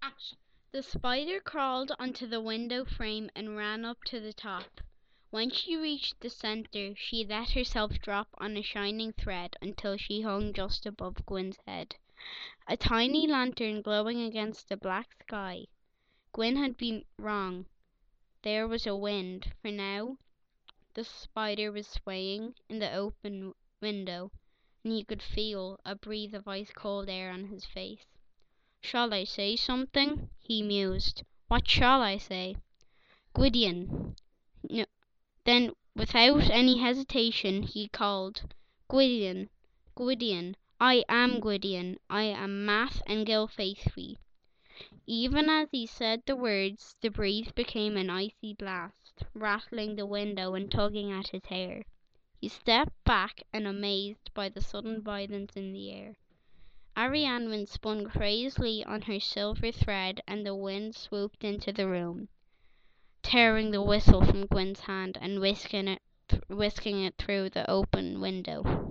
The spider crawled onto the window frame and ran up to the top. When she reached the center, she let herself drop on a shining thread until she hung just above Gwyn's head, a tiny lantern glowing against the black sky. Gwyn had been wrong. There was a wind, for now the spider was swaying in the open window, and he could feel a breath of ice-cold air on his face. "Shall I say something?" he mused. "What shall I say?" "Gwydion." No. Then, without any hesitation, he called, "Gwydion, Gwydion, I am Gwydion. I am Math and Gilfaethwy." Even as he said the words, the breeze became an icy blast, rattling the window and tugging at his hair. He stepped back, and amazed by the sudden violence in the air. Arianrhod spun crazily on her silver thread, and the wind swooped into the room, tearing the whistle from Gwyn's hand and whisking it through the open window.